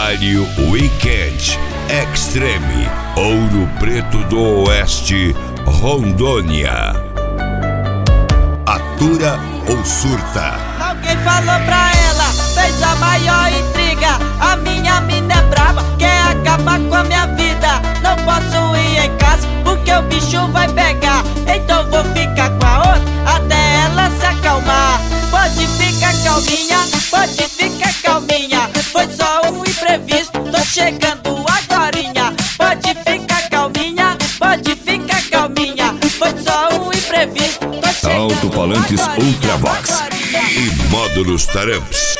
Aniversário Weekend Extreme Ouro Preto do Oeste, Rondônia. Atura ou surta? Alguém falou pra ela, fez a maior intriga. A minha mina é braba, quer acabar com a minha vida. Não posso ir em casa porque o bicho vai pegar. Então vou ficar com a outra até ela se acalmar. Pode ficar calminha, pode ficar calminha. Foi só um imprevisto, tô chegando agorinha. Pode ficar calminha, pode ficar calminha. Foi só um imprevisto, tô chegando Alto-falantes agorinha. Ultravox e módulos Taramps.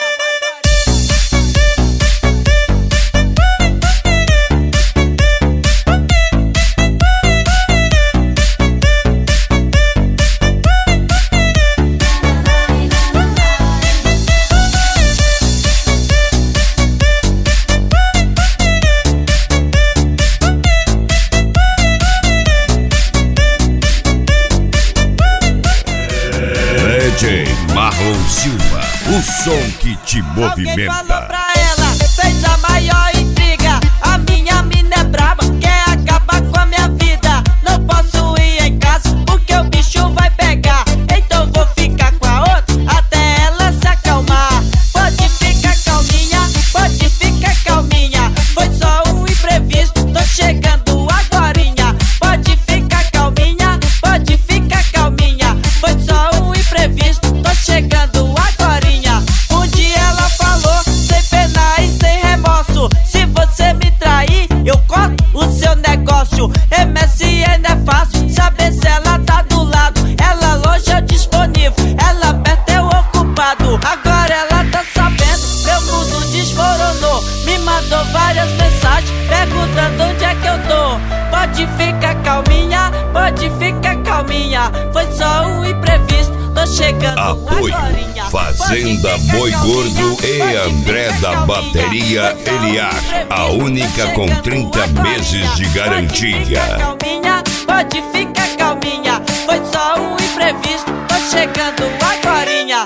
DJ Marlon Silva, o som que te Alguém falou movimenta. pra ela, fez a maior intriga. A minha mina é braba, quer acabar com a minha vida. Não posso ir em casa porque o bicho vai pegar. Então vou ficar com a outra até ela se acalmar. Pode ficar calminha, pode ficar calminha. Foi só um imprevisto, tô chegando agorinha. Pode ficar calminha, pode ficar calminha. Foi só um imprevisto, tô chegando agorinha. Um dia ela falou, sem pena e sem remorso: se você me trair, eu corto o seu negócio. MSN é fácil, saber se ela tá do lado. Ela longe é disponível, ela perto é o ocupado. Agora ela tá sabendo, meu mundo desmoronou. Me mandou várias mensagens perguntando onde é que eu tô. Pode ficar calminha, pode ficar calminha. Foi só um imprevisto, tô chegando Apoio agorinha. Fazenda Pode ficar Boi calminha, Gordo e pode André ficar da calminha. Bateria Foi só um Eliar, imprevisto, a única tô com chegando 30 agorinha. meses de Pode ficar garantia. calminha, pode ficar calminha. Foi só um imprevisto, tô chegando agorinha.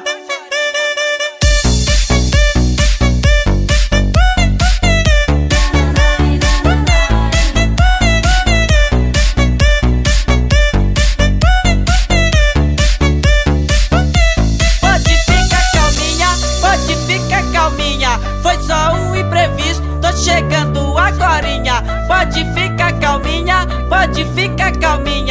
Pode ficar calminha, pode ficar calminha. Foi só um imprevisto, tô chegando agorinha. Pode ficar calminha, pode ficar calminha.